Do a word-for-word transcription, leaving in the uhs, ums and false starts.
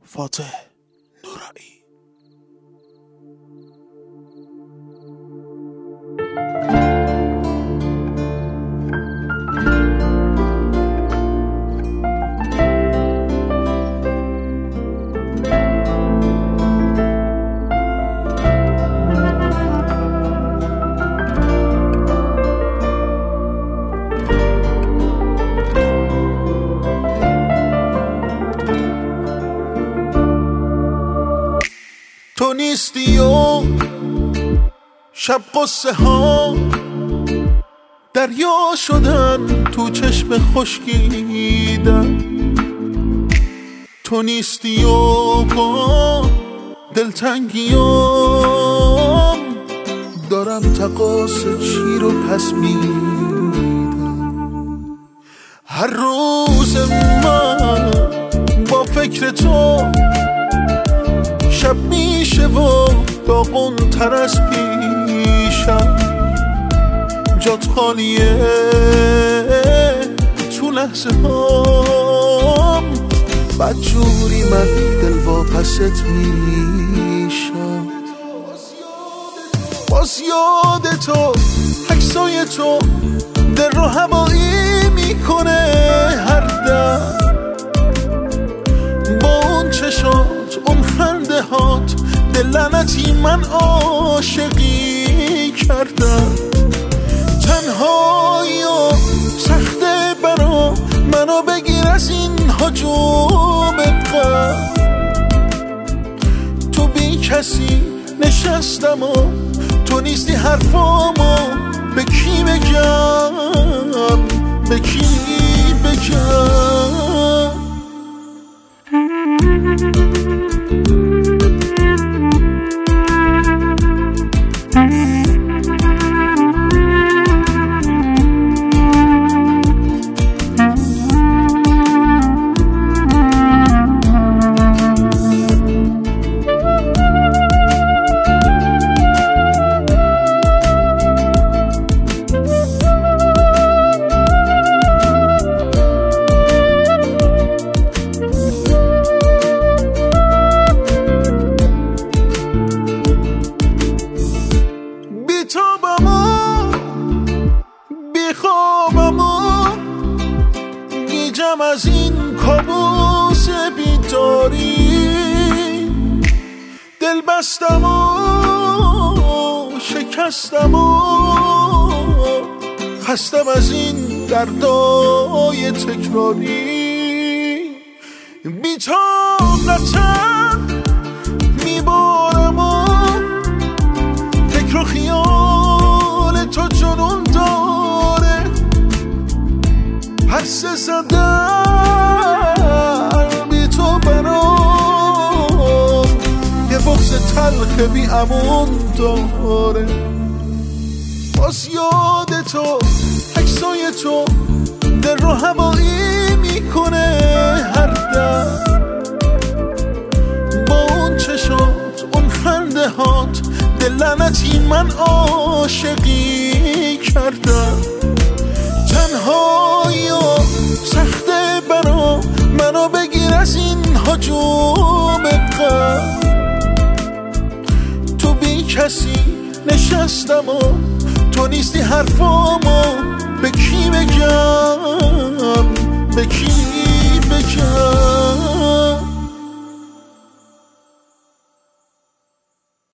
فاتح نورایی. تو نیستی و شب قصه ها دریا شدن تو چشم خشکیدن. تو نیستی و با دلتنگیام دارم تقاص چی رو پس میدم. هر روز من با فکر تو شب میشه و داغون تر از پیشم. جات خالیه تو لحظه هام، بدجوری من دل واپست میشم. باز یاد تو عکسای تو دل رو هوایی میکنه هر دم. با اون چشات اون خنده هات دل لعنتی من عاشقی کردم. تنهایی و سخته برا منو بگیر از این هجوم غم. تو بی کسی نشستم و تو نیستی حرفامو به کی بگم، به کی بگم. گیجم از این کابوس بیداری، دل بستم و شکستم و خستم از این دردای تکراری. بی‌طاقتم میبارم و فکر و خیال تو جنون داره. حس زدن بی تو برام یه بغض تلخ بی امون داره. باز یاد تو عکسای تو دل رو هوایی میکنه هر دم. با اون چشات اون خنده هات دل لعنتی من عاشقی کردم. تنهایی و سخته برا منو بگیر از این هجوم غم. تو بی کسی نشستم و تو نیستی حرفامو به کی بگم، به کی بگم.